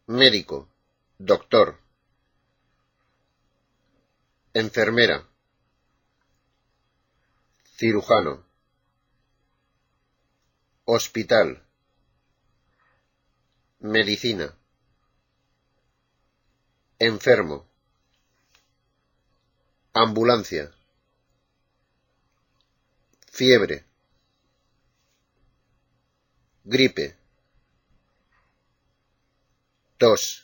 médico, doctor, enfermera, cirujano, hospital, medicina, enfermo, ambulancia, fiebre, gripe, tos.